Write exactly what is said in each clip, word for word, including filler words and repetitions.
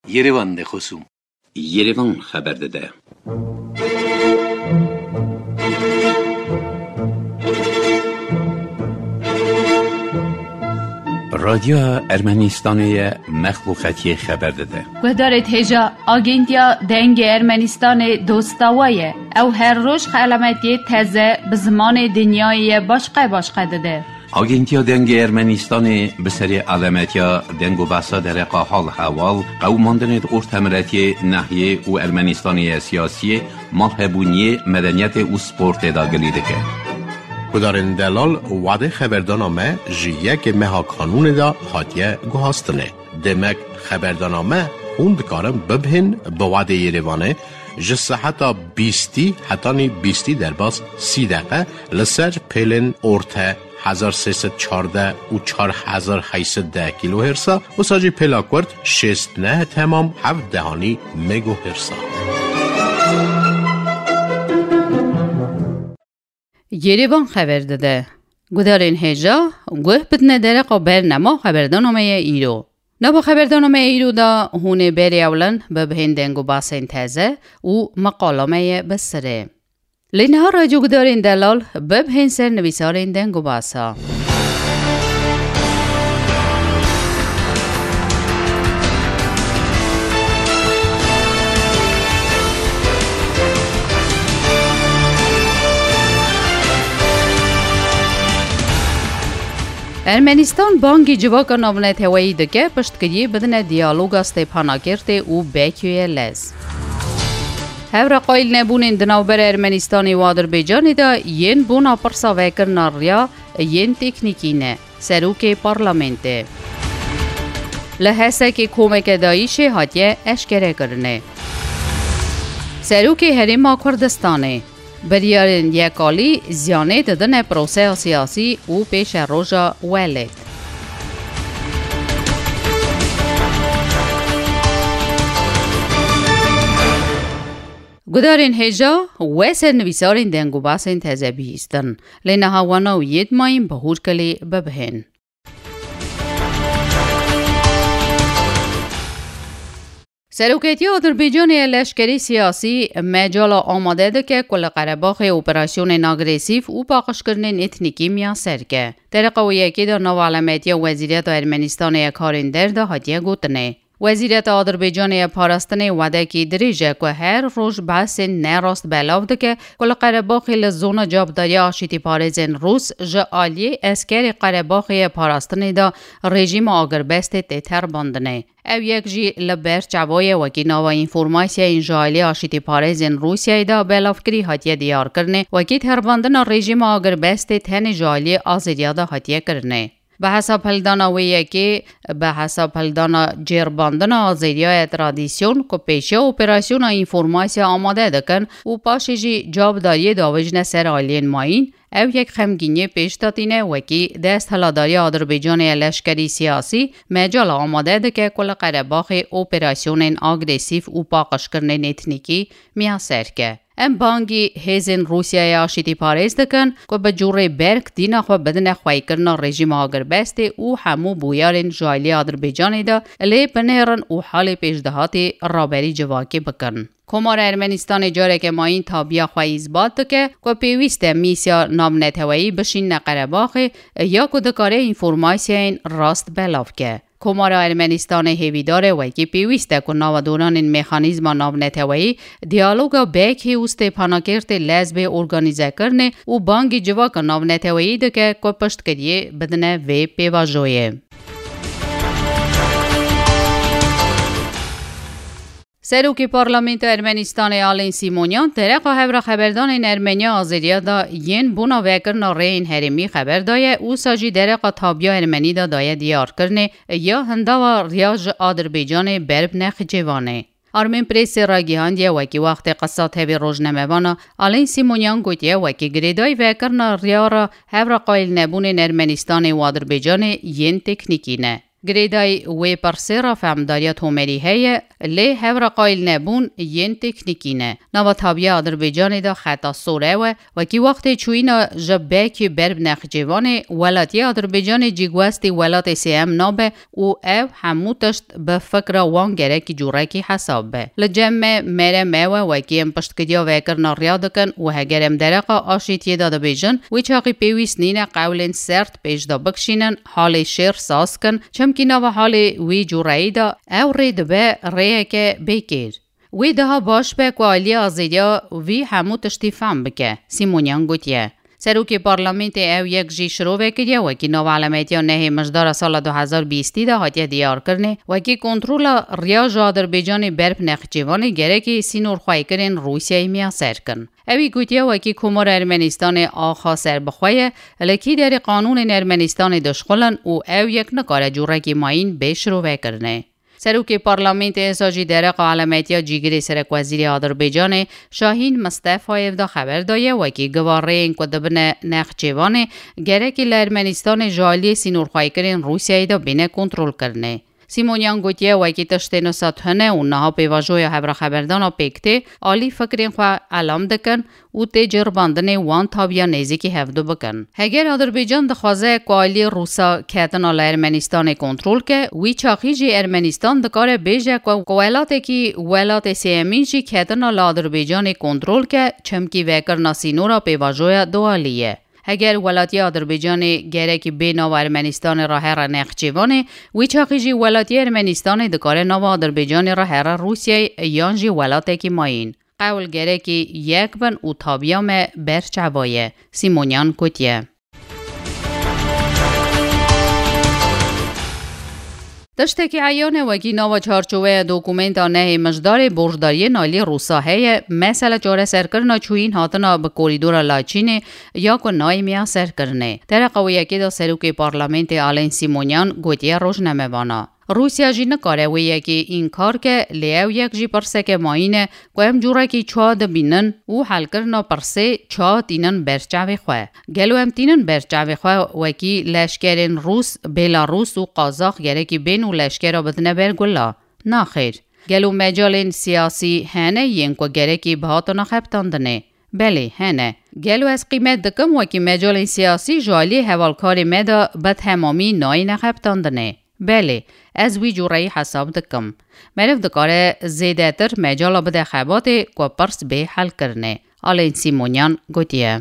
Yerevan de خصوم Yerevan خبر داده. رادیو ارمنستان مخلوقاتی خبر داده. گذارت هجا آگنتیا دنگ ارمنستان دوستاویه او هر روز علامتی تازه به زمان دنیای باشقه باشقه داده. آگنتیا دنگ ارمنستان به سری علامتیا دنگ و بحثا در حال حوال قوماندن ارتمرتی ناحیه و ارمنستانی سیاسی مالهبونی مدنیت و سپورت داگلی دکه. کدارن دلال وعده خبردانامه جیه که مها قانون دا حاتیه گوهاستنه. دمک خبردانامه خوند کارم ببهن به وعده یریوانه جسه حتی بیستی حتی نی بیستی در باز سی دقیقه لسر پیلن ارته هزار سیصد چارده و چار هزار هیصد ده کیلو هرسا و ساجی پیلاکورد شست نه تمام هفت دهانی مگو هرسا. یریوان خبر داده. گذارین هجا گوه بدن در قبر نما خبردانامه ایرو. نبا خبردانامه ایرو دا هونه بری اولن به بهندنگو باسین تازه و مقالامه بسره. لینها راجو گذارین دلال به بهن سر نویسارین دنگو باسا. ارمنستان بانگی جواکا نامنت هوایی دکه پشتگیری بدن دیالوگا ستپاناکرت و بیکیوی لز. هفر قایل نبونین دناوبر ارمنستانی و آذربایجانی دا ین بونا پرسا وکرنا ریا ین تکنیکی نه سروک پارلمنته. لحظه که کومک دایش هاتیه اشکره کرنه. سروک هریما کردستانه. بریارن یکالی زیانه دادن پروسه سیاسی و پیش روژا ولد. گدارین هجا و سر نویسارین دنگو باسین تازه بیستن لینها وانا و ید مایم بهور کلی ببهن. سروکیتی آذربایجان لشکری سیاسی مجالا آماده ده که کل قره‌باغ اپراسیون ناگریسیف و پاکش کردن اتنیکی میاسر که طریق و یکی در نو علامتی وزیریت ارمنستان یک کارندر ده هدیه گوتنه. وزیریت آذربایجان پاراستن وعده کی دریجه که هر روز بحث نراست بلاو ده که کل قره‌باغ لزون جابداری آشتی پارزن روس جالی اسکری قره‌باغ پاراستن ده رژیم آذربست تتر باندنه. او یک جی لبر چوای وکی نوا اینفورماسیا انجالی آشتی پارزن روسیای دا بلافکری هاتیه دیار کرنه وکی ترباندن رژیم آذربست تن جالی آزادیا دا هاتیه کرنه. به حساب پلدانا ویه که به حساب پلدانا جرباندن آزادیا ترادیسیون که پیشه اپراسیون اینفورماسیا آماده دکن و پاشجی جابداری داوجن سر آلین ماین او یک خمگینی پیش دادینه وکی دست هلاداری آذربایجان لشکری سیاسی مجال آماده ده که کل قره‌باغ اپراسیون آگریسیف و پاکش کردن اتنیکی میاسر که. ام بانگی هیزن روسیای آشتی پارز دکن که به جوره برک دینا خو بدن خواهی کرنا رژیم آذربست و همو بویارن جایلی آذربایجان ده لی بنهرن و حال پیشدهات رابری جواکی بکن. کمار ارمنستان جاره که ما این تابیا خواهی اثبات ده که که پیوست میسیا نام نتوایی بشین قره‌باغ یا که دکاره اینفورماسیا این راست بلاف که. کمار ارمنستان هیویداره و که پیوسته که نو دوران این مکانیزم نام نتوایی دیالوگا بیکی اوست پاناکرت لزبه ارگانیزه کرنه و بانگی جواک نام نتوایی ده که که پشت کریه بدنه و پیواجویه. سروکی پارلمنت ارمنستان آلین سیمونیان طریق هفر خبردان این ارمنیا آزادیا دا ین بونا وکرنا رین هرمی خبر دایه او ساجی طریق تابیا ارمنی دا دایه دیار کرنه یا هندا و ریاج آذربایجان برب نخ جوانه. آرمین پریس راگیهاندیه وکی وقت قصات هبی روزنامه‌بانا آلین سیمونیان گویه وکی گریدای وکرنا ریارا هفر قایل نبون ارمنستان و آذربایجان ین تکنیکی نه. گریدای وی پرسه را فهمداریا تومری هیه لی هفر قایل نبون ین تکنیکی نه. نوا تابیه آذربایجان دا خطا سوره و وکی وقت چوینا جبه که برب نخجوانه ولاتی آذربایجان جیگوستی ولات سیم نابه و او همو تشت به فکر وانگره کی جوره کی حساب به. لجمع مره موه وکی ام پشت کدیا وکر ناریاد کن و هگرم درقا آشیتیه داده بیجن وی چاقی پیویس نینه قولن سرت پیش دا بکشینن حال شیر ساس کن چمکی نوا حال وی جوره دا او رید به ریه که بیکیر. وی ده باش به کوالی آزیدیا وی همو تشتی فهم بکه. سیمونیان گوتیه. سروکی پارلمنت او یک جی شروع وکریه و کی نو علامتیا نه مجدار سال دو هزار و بیست دا هاتیه دیار کرنه و کی کنترل ریاض آذربایجان برپ نخجوان گره کی سینور خوای کرن روسیه میا سر کن. اوی گوتیه و کی کمر ارمنستان آخا سر بخواه لکی در قانون ارمنستان دشخلن و او یک نکاره جوره کی ماین به شروع وکرنه. سروکی پارلمنت اساجی درق علامتیا جیگری سرک وزیر آذربایجان شاهین مصطفی دا خبر دایه و کی گواره این کدبن نخچوانه گره کی لرمنستان جالی سینور خواه کرن روسیه دا بینه کنترول کرنه. سیمونیان گوتیه و کی تشتینو ساتهنه و نها پیواجوی هبر خبردان و پیکته آلی فکرین خواه علام دکن و تی جرباندن وان تابیا نیزی هفدو بکن. هگر آذربایجان دخوازه کوالی روسا کتن آل ارمنستان کنترول که وی چاقی جی ارمنستان دکاره بیجه که کوالات کی ولات سیمی جی کتن آل آذربایجان کنترول که چمکی وکر ناسینورا پیواجوی دوالیه. اگر ولاتی آذربایجان گره که به نو ارمنستان راه را نخچوانه وی چاقی جی ولاتی ارمنستان دکاره نو آذربایجان راه را روسیه یان جی ولاتی که ماین. قول گره که یک بن او تابیام برچوایه. سیمونیان کتیه. دشته که عیانه وکی نوا چارچوه دوکومنت آنه مجدار برجداری نالی روسا هی مثل چاره سر کرنا چوین هاتنا به کوریدور لاچینه یا که نای میا سر کرنه. در قویه که دا سروک پارلمنت آلین سیمونیان گوتیه روش نمیوانا. روسیا جی نکاره ویه که این کار که لیو یک جی پرسه که ماینه کویم جوره که چا دبینن و حل کرنا پرسه چا تینن برچاوی خواه. گلو هم تینن برچاوی خواه وکی لشکرین روس، بیلاروس و قازاق گره که بین و لشکر بدنه برگولا. نا خیر. گلو مجالین سیاسی هنه ین که گره که بهاتو نخبتاندنه. بله هنه. گلو از قیمت دکم وکی مجالین سیاسی جالی حوالکاری مدا بد همامی نای نخبتاندنه. بله از وی جوری حساب دکم. مرف دکاره زیده تر مجالا بده خبات که پرس به حل کرنه. آلین سیمونیان گوتیه.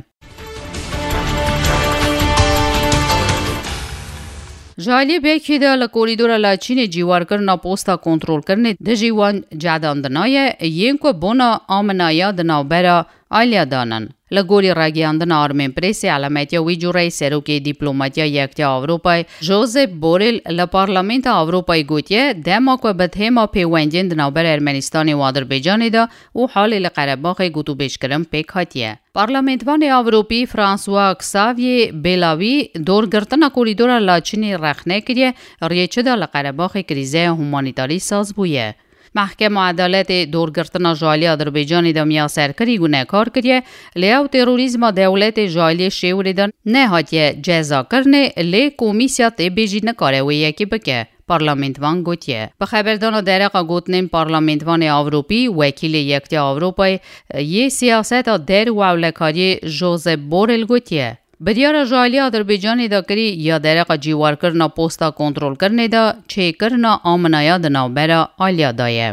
جالی بیکی ده لکوریدور لاچین جیوار کرنا پوستا کنترول کرنه ده جیوان جاداندنای ین که بونا آمنایا دناو برا آلیا دانن. لگوری راگیاندن آرمین پریسی علامتیا وی جوری سروکی دیپلوماتیا یکتیا آوروپای جوزف بوریل لپارلمنت آوروپای گوتیه دما که بدهما پیوندین دناوبر ارمنستان و آذربایجان دا و حال لقرباق گوتو بیشکرم پیک هاتیه. پارلمنتوان آوروپی فرانسوا کساوی بیلاوی دورگرتن کوریدور لاچینی رخنه کریه ریچه دا لقرباق کریزه هومانیتاری ساز بویه. محکمه عدالت دورگرتنا جالی آذربایجان دا میا سرکری گونه کار کریه لیو تروریزم دولت جالی شیوریدن نه هاتیه جزا کرنه لی کومیسیا تی بیجی نکاره و یکی بکه. پارلمنتوان گوتیه. به خبردان درقا گوتنین پارلمنتوان آوروپی وکیل یکتی آوروپای یه سیاست در و اولکاری جوزف بوریل گوتیه. بدیار جالی آذربایجان دا کری یا درقا جیوار کرنا پوستا کنترول کرنه دا چه کرنا آمنایا دناو برا آلیا دایه.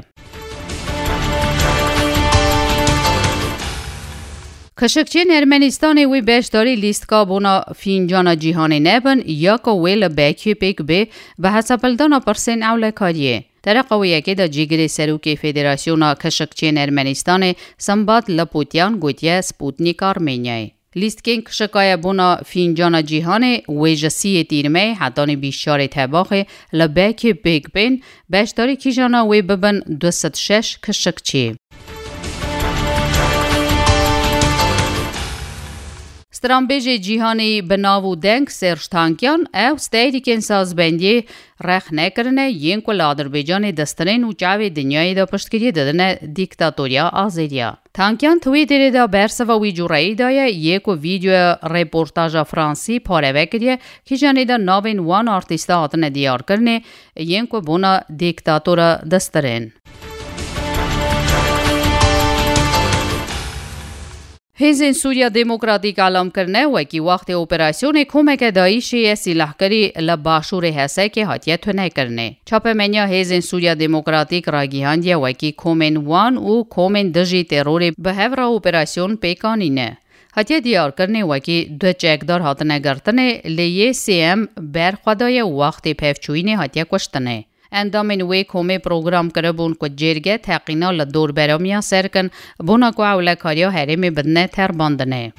کشکچین ارمنستان وی بیشتری لیست کا بونا فینجان جیهانی نبن یا که ویل بیکی پیک بی به حسابلدان پرسین اولکاریه. در قویه که دا جیگری سروکی فدراسیون کشکچین ارمنستان سنباد لپوتیان گوتیه سپوتنیک آرمینیای. لیست کینگ شکایه بونا فینجان جیهان ویجسی تیرمه حدان بیشتر تباخه لبیکی بیگ بین بیشتری کیجانا وی ببن دوست شش کشکچی. سترانبیج جیهانی بناو دنگ سرش تانکیان او ستایریکن سازبندی رخ نکرنه ین کل آذربایجان دسترین و جاوی دنیای دا پشتگیری دادن دیکتاتوریا آزیریا. تانکیان تویتری دا برسوا وی جورایی دایه یک ویدیو ریپورتاج فرانسی پاره وکریه که جانی دا ناوین وان آرتیستا آتن دیار کرنه ین که بونا دیکتاتور دسترین. حزب سوریا دموکراتیک اعلام کرنه و کی وقت اپراسیون کمک داعشی سلاحگری لباشور هسته که حتیه تونه کرنه. چاپمنیا حزب سوریا دموکراتیک راگیهاندیه و کی کومن وان و کومن دژی ترور به هفرا اپراسیون پیکانینه. حتیه دیار کرنه و کی دو چکدار هاتنه گرتنه لیه سی ام برخوادای وقت پفچوینه حتیه کشتنه. اندامین وی کومه پروگرام کربون که جرگه تقینا لدور برامیا سرکن بونا که اولکاریا حریم بدنه تر باندنه.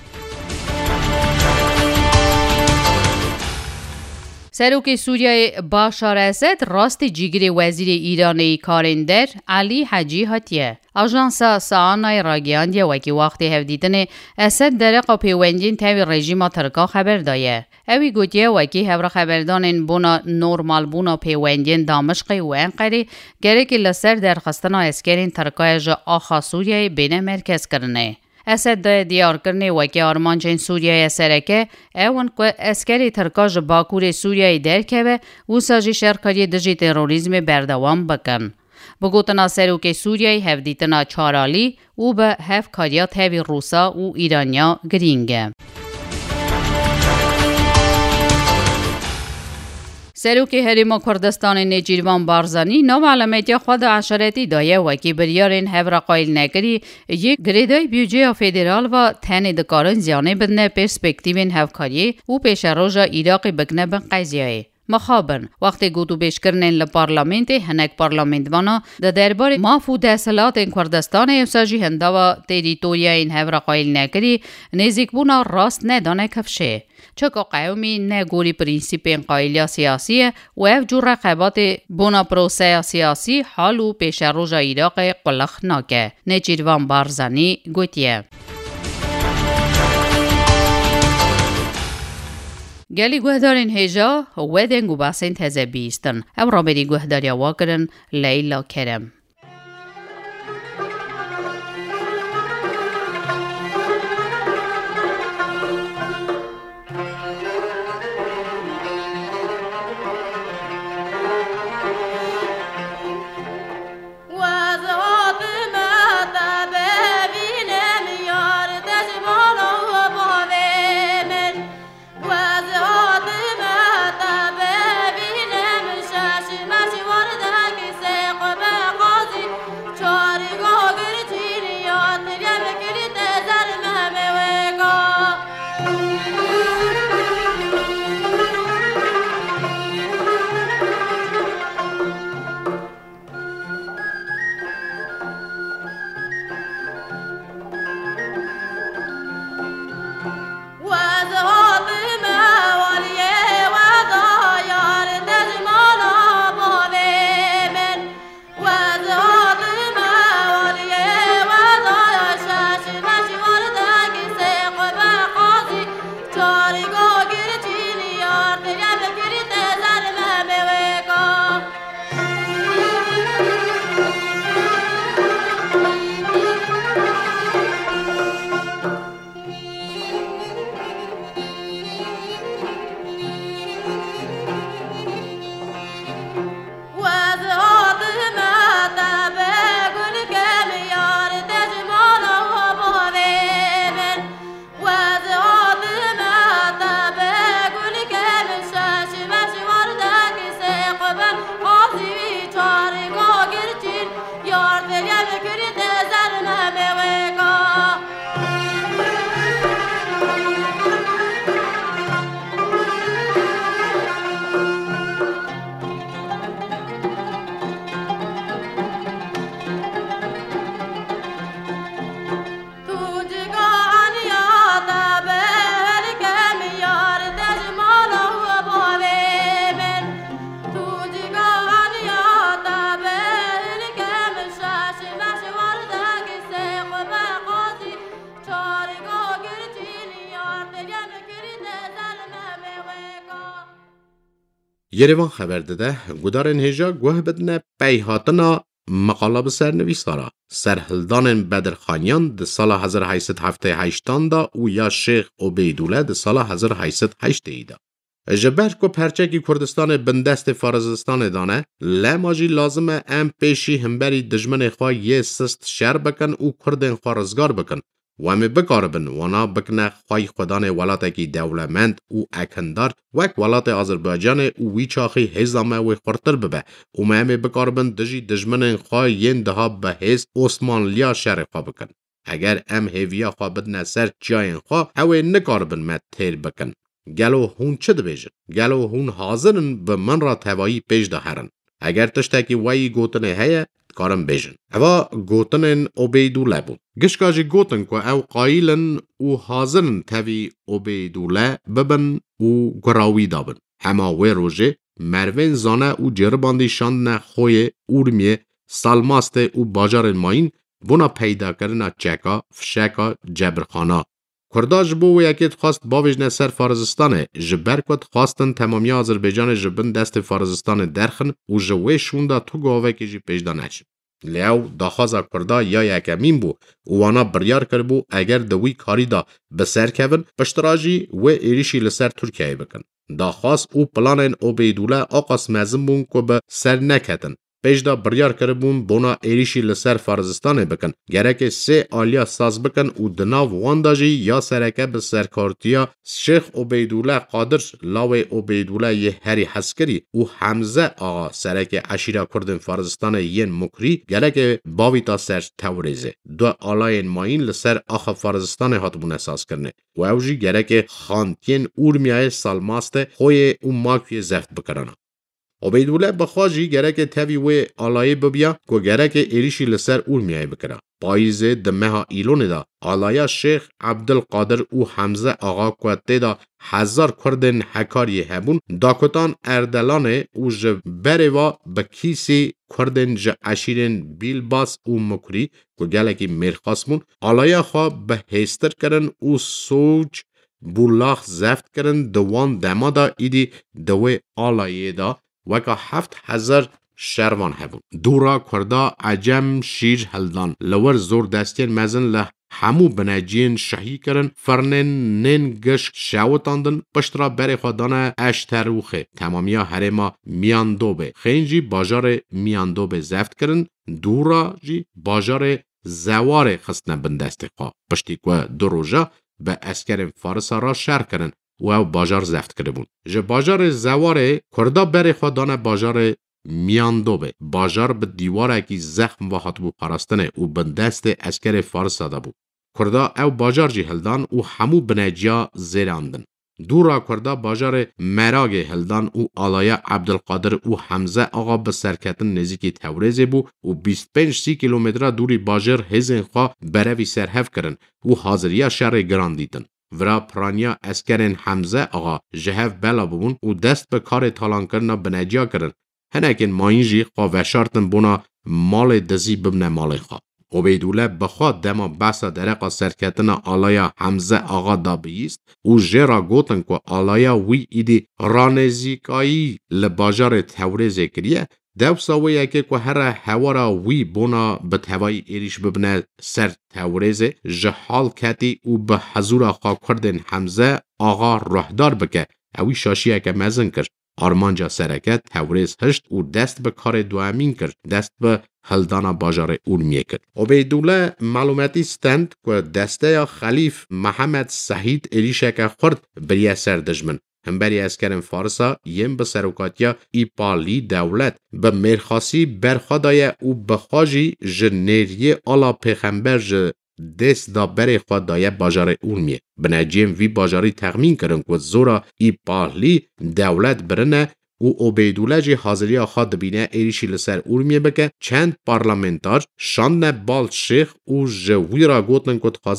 سروک سوریای باشار اسد راستی جیگری وزیر ایرانی کارندر علی حجی هاتیه. آژانس سانای راگیاندیه وکی وقتی هفدیدن اسد درقا پیوندین تاوی رژیم ترکا خبر دایه. اوی گوتیه وکی هفر خبردانین بونا نورمال بونا پیوندین دامشقی و انقری گره که لسر درخستنا اسکرین ترکای جا آخا سوریای بین مرکز کرنه. اسد دای دیار کرنه و که آرمانچین سوریای سرکه اون که اسکری ترکاج باکور سوریای درکه و ساجی شرکاری دجی تروریزم بردوام بکن. بگوتنا سروک سوریای هفدیتنا چارالی و به هف کاریات هفی روسا و ایرانیا گرینگه. سروک هریم کردستان نجیروان بارزانی نو علامتی خود عشرتی دایه و که بریارین هفر قایل نگری یک گریدای بیوجه فدرال و تن دکارن زیانه بدنه پرسپکتیوین هفکاری و پیش روژا ایراقی بگنه بن قیزیه. مخابن وقتی گوتو بیش کرنن لپارلامنت هنک پارلامنتوانا د دربار مافود اصلاحات کردستان افساجی هنده و تریتوریا این هفر قایل نگری نزیک بونا راست ندانه کفشه. چکا قومی نگوری پرینسیپ قایلیا سیاسی و اف جور رقبات بونا پروسه سیاسی حالو پیش روژا ایراق قلق ناکه. نجیروان بارزانی گوتیه. گلی گوهدارین هجا و دنگو باسین تزه بیستن. او را بری گوهداری واکرن لیلا کرم. تو یریوان خبر داده گودارن هجا گوه بدنه پیهاتنا مقاله بسر نویسارا سرهلدان بدرخانیان ده سال هزار و هشتصد و هفتاد و هشت دا و یا شیخ عبیدوله ده سال هزار و هشتصد و هشت دا. جبر کو پرچکی کردستان بندست فارزستان دانه لماجی لازمه ام پیشی همبری دجمن خواه یه سست شر بکن و کردن خواه رزگار بکن و امی بکاربن وانا بکنه خواه خودان ولاتکی دولمند و اکندار وک ولات آذربایجان و وی چاخی هزامه و خورتر ببه و امی بکاربن دجی دجمن خواه ین دها به هز عثمانلیا شر خواه بکن. اگر ام هیویا خواه بدنه سر جاین خواه اوه نکاربن مد تیر بکن. گلو هون چه دبیجن؟ گلو هون حاضرن به من را توایی پیش دهرن. اگر تشتاکی وایی گوتنه هیا کارم بیجن. اوا گوتنن عبیدوله بود. گشکاجی گوتن که او قایلن و حاضرن توی عبیدوله ببن و گراوی دابن. هما وی روژه مروین زانه و جرباندی شاندن خوی اورمیه سالماسته و باجار ماین بنا پیدا کرنا چکا فشکا جبرخانا. کرداج بو و یکیت خواست باویجنه سر فارزستانه جبر کد خواستن تمامی آذربایجان جبن دست فارزستان درخن و جوه شوندا تو گاوه که جی پیجدا نشد. لیو داخوازا کردا یا یکمین بو و وانا بریار کر بو اگر دوی کاری دا بسر کون پشتراجی و ایریشی لسر ترکیه بکن. داخواست او پلانن عبیدوله آقاس مزم بون که به سر نکتن. پیجدا بریار کربون بونا ایریشی لسر فارزستانه بکن. گرک سه آلیا ساز بکن و دناو وانداجی یا سرکه به سرکارتیا شیخ عبیدوله قادر لاوه عبیدوله یه هری حسکری و حمزه آقا سرکه عشیره کردن فارزستانه ین مکری گرک باوی تا سر توریزه. دو آلاین ماین لسر آخا فارزستانه هاتبون اساس کرنه. و اوجی گرک خانتین اورمیای سالماسته خوی و ماکوی زفت بکرانه. عبیدوله بخواجی گرک تاوی و آلایه ببیا که گرک ایریشی لسر اورمیای بکره. پاییزه دمها ایلونه دا آلایا شیخ عبدالقادر و حمزه آقا کوته دا هزار کردن حکاری هبون داکتان اردلانه و جبره و بکیسی کردن ج عشیرن بیلباس و مکری که گلکی میرخاسمون آلایا خواه به هستر کرن و سوچ بولاخ زفت کرن دوان دمادا ایدی دوی آلایه دا وکا هفت هزار شروان هبون. دورا کردا عجم شیر هلدان لور زور دستین مزن له همو بناجین شهی کرن فرنن نن گش شاوتاندن پشترا بری خودانه اشتروخه تمامیا هرما میاندوبه خینجی باجار میاندوبه زفت کرن دورا جی باجار زوار خستن بندسته خواه پشتی که دو روژا به اسکر فارسا را شر کرن و او باجار زفت کرده بون. جه باجار زواره کردا بری خودانه باجار میاندوبه. باجار به دیواره کی زخم و حتبو پارستنه و بندست اسکر فارس داده بود. کردا او باجار جی هلدان و همو بنجیا زیراندن. دورا کردا باجار مراغ هلدان و آلایا عبدالقادر و حمزه آقا به سرکتن نزیکی توریزه بو و بیست و پنج سی کیلومتر دوری باجر هزین خواه بروی سرحف کرن و حاضریا شر گران دیدن. ورا پرانیا اسکرین حمزه آقا جهف بلا ببون و دست به کار تالان کرنا بنجیا کرن. هنکن ماینجی قاوشارتن بونا مال دزی ببنه مال خواه. عبیدوله بخواد دما بسا درقا سرکتن آلایا حمزه آقا دا بیست و جرا گوتن که آلایا وی ایدی رانزیکایی لباجار توریزه کریه دو ساویه که که هر هوارا وی بونا به توایی ایریش ببنه سر توریزه جحال کتی و به حضور آقا کردن حمزه آقا رهدار بکه اوی شاشیه که مزن کرد. آرمانجا سرکت توریز هشت و دست به کار دوامین کرد دست به هلدانا باجار اورمیه کرد. عبیدوله معلوماتی ستند که دسته خلیف محمد سعید ایریشه که خورد بریه سر دجمن هم بری اسکرین فارسا یم به سروکاتیا ایپالی دولت به مرخاسی برخدای او بخواجی جنریه آلا پیغمبر ج دست دا بری خدای باجار اورمیه. بنجیم وی باجاری تخمین کرن که زورا ایپالی دولت برنه و عبیدوله جی حاضری آخوا دبینه ایریشی لسر اورمیه بکه چند پارلمنتار شانه بال شیخ و جوی را گوتن که تخازم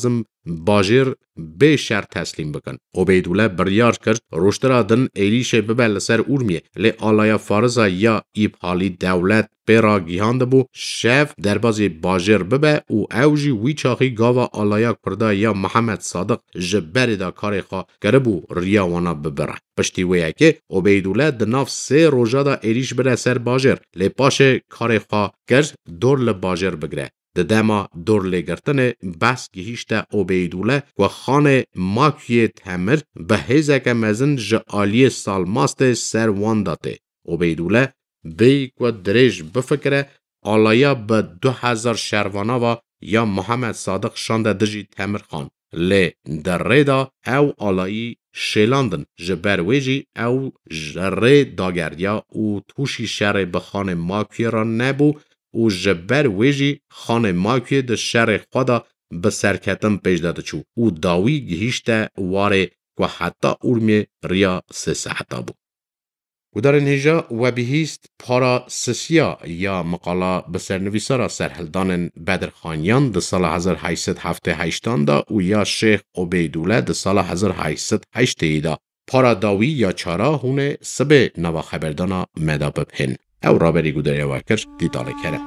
باجر به شرط تسلیم بکن. عبیدوله بریار کرد روشترا دن ایلیش ببل سر اورمیه لی آلایا فارزا یا ایب حالی دولت برا گیهانده بو شف دربازی باجر ببه او اوجی وی چاقی گاوا آلایا کرده یا محمد صادق جبری دا کاری خواه گربو ریاوانا ببره. پشتی ویه که عبیدوله دناف سه روژا دا ایلیش بره سر باجر لی پاش کاری خواه کرد دور لباجر بگره. دما دور لگرتن بس گهیشته عبیدوله و خانه ماکیه تمر به هزک مزن جعالی سالماست سر وان داته. عبیدوله بیک و درش بفکره آلایا به دو هزار شروانا و یا محمد صادق شانده دجی تمر خان. لی در ریدا او آلایی شیلاندن جبر ویجی او جره داگریا او توشی شر به خانه ماکیه را نبو او جبر ویجی خانه ماکیه ده شر خدا به سرکتن پیش داده چو. او داوی گهیشته واره و حتی اورمی ریا سه حتا بو. و در اینجا و بهیست پارا سسیا یا مقاله بسرنویسا را سرهلدان بدرخانیان ده سال هزار و هشتصد و هفتاد و هشت دا و یا شیخ عبیدوله ده سال هزار و هشتصد و هشتاد دا. پارا داوی یا چارا هونه سبه نوا خبردانا مدا بپهن. او را بری گودری وکر دیداله کرد.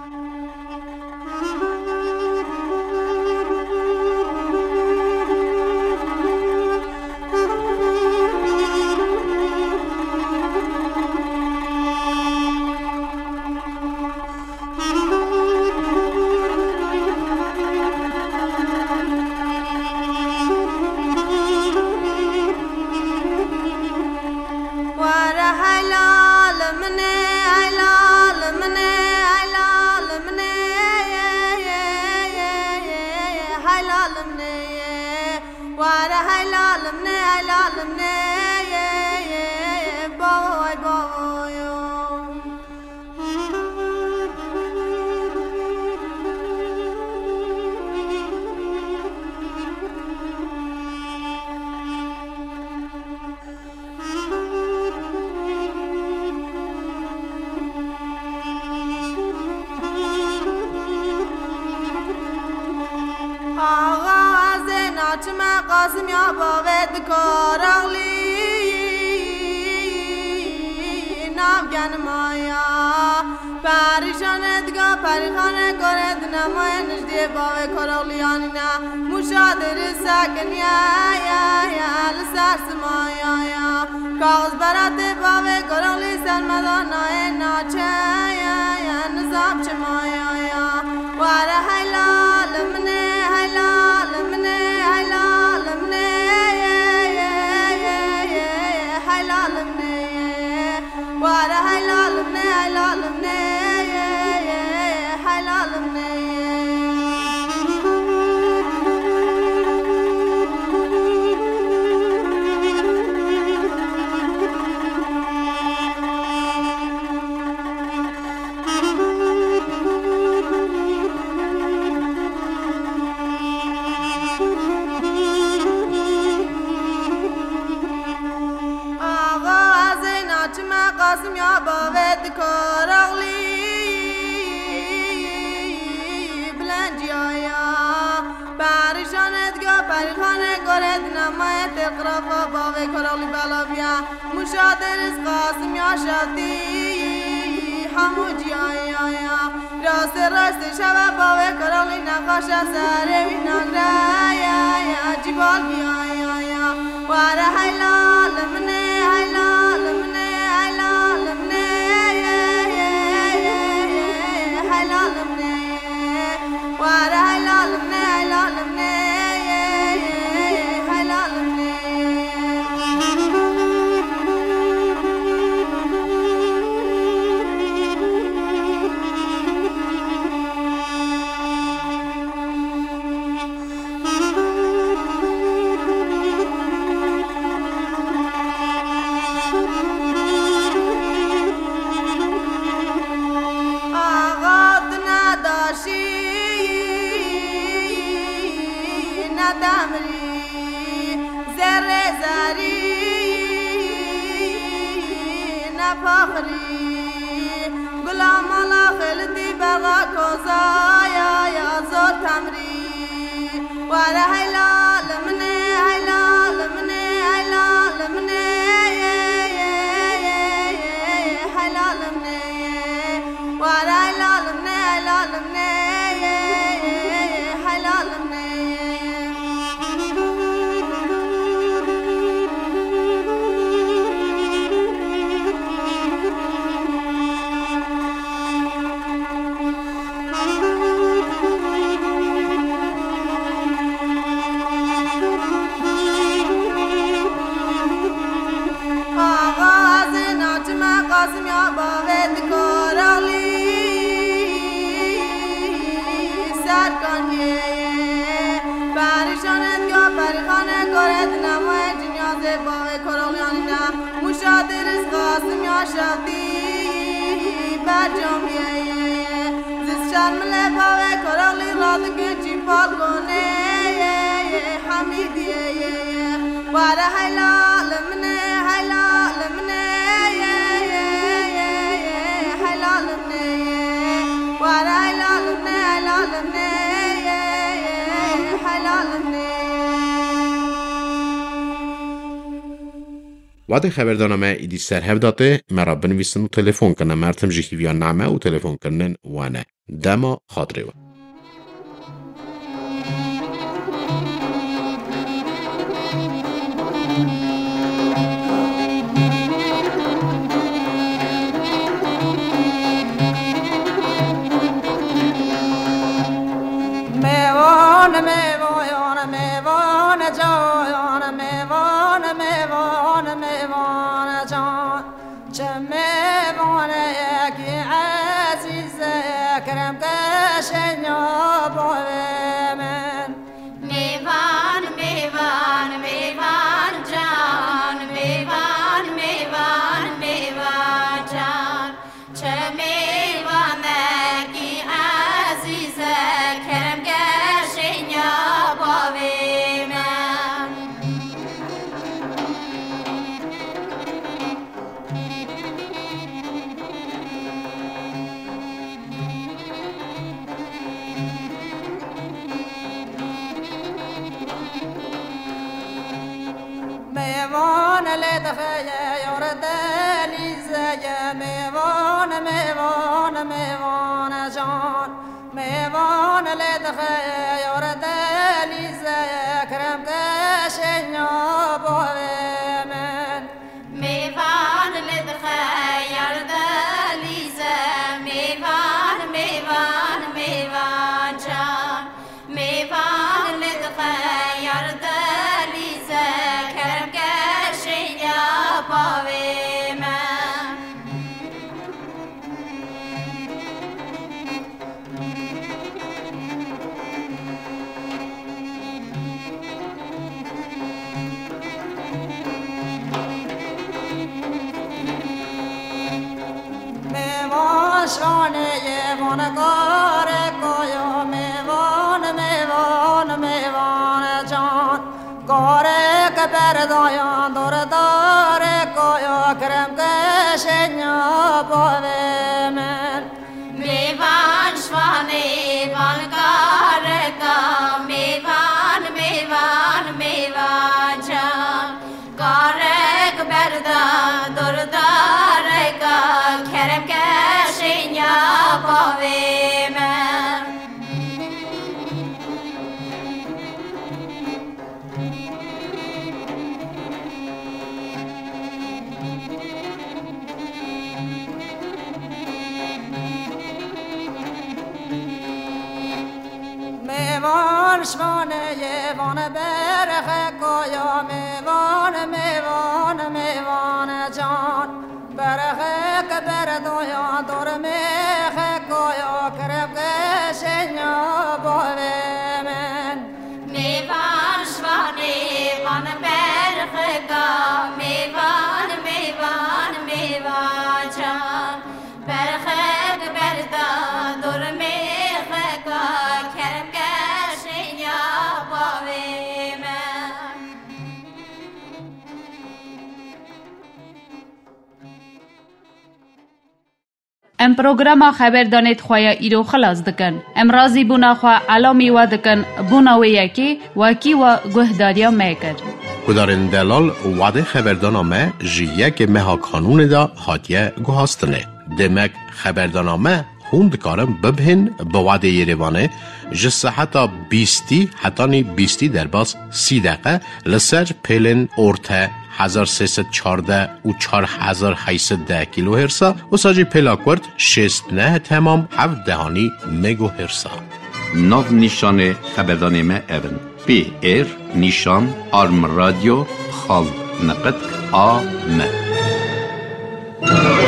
قاسم یا باید کارغلی نافگن مایا پریشانت گا پریخانه کرد نمای نجدی باید کارغلیانی نه مشادر سکن یا یا یا لسرس مایا یا کاغذ برات باید کارغلی سرمدانای ناچه یا یا نظام چه مایا یا واره حلال منه حلال منه حلال منه حلال منه واره حلال منه حلال منه حلال منه قاسم یا باید کارغلی بلنجیایا پریشانت گا پریخانه گرد نمایت اقرافا باید کارغلی بلا بیا مشادر از قاسم یا شاتی همو جیایا راست راست شبه باید کارغلی نقاش سره وی نگرایا یا جبال بیایا واره حلال منه حلال منه غلام الله خلدی بغا کوزایا یا زور تمری وارا هلا لمني هلا لمني هلا لمني هلا لمني وارا هلا لمني هلا لمني هلا لمني قاسم يا بابد كورالي سرکن یه پریشانت یا پریخانه کرد نمای جنیاز بابه کرالیانی نه مشادر از قاسم یا شخصی برجام یه زیست شرمله بابه کرالی راد گنجی پال کنه حمیدیه واره حیلا لمنه حیلا لمنه وقتی خبردارنامه ایدی سر هف داده مرا بنویسن و تلفن کنن مرتم جی هیویان نعمه و تلفن کنن وانه دما خاطره و میوان میوان میوان جان میوان میوان میوان جان چه میوان یکی عزیز کرم کشنیا بوی من میوان میوان میوان جان میوان میوان میوان جان چه میوان یکی عزیز کرم کشنیا بوی من میوان لدخیا یورد لیزه میوان میوان میوان جان میوان لدخیا یورد لیزه کرم کشنیا بوی من میوان لدخیر دلیزه میوان میوان میوان جان میوان لدخیر دلیزه کرم کشنیا بوی من میوان شانه یوان کار کویا میوان میوان میوان جان کار کبردایان دور دار کویا کرم کشنیا بوی من میوان شوانه بالکار کا میوان میوان میوان جان کارک بردا دردار کا کرم کشنیا بوی من میوان شوانه یوان برخ کویا میوان میوان میوان جان برخ کبردایان دور میخ کویا کرم کشنیا بوی من میوان شوانه وان برخ کا میوان میوان میوان جان برخ بردا دور میخ کا کرم کشنیا بوی من ام پروگرام خبر دانید خواه ایرو خلاص دکن. ام رازی بونا خواه علامی و دکن بونا و یکی وکی و گهداریا میکر. کدارن دلال وعده خبردانامه جیه که مها کانون دا هاتیه گوهاستنه. دمک خبردانامه خوند کارم ببهن به وعده یریوانه جسه حتی بیستی حتی نی بیستی در باز سی دقیقه لسر پیلن ارته هزار سیصد چارده و چار هزار هیصد ده کیلو هرسا و ساجی پیلاکورد شست نه تمام هفت دهانی مگو هرسا. ناو نیشان خبردانامه اون پی ایر نیشان آرم رادیو خال نقد آ م